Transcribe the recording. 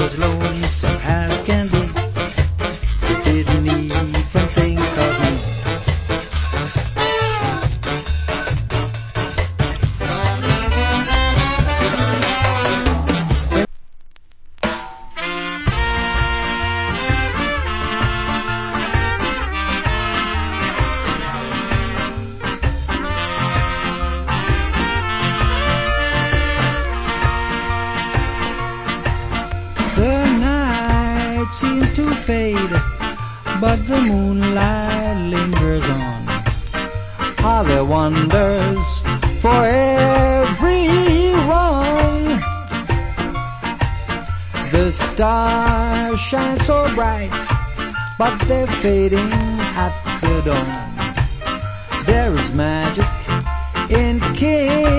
was lonesome as can be. He didn't even think of me. The night seems to fade, but the moonlight lingers on. Are there wonders for everyone? The stars shine so bright, but they're fading at the dawn. There is magic in kiss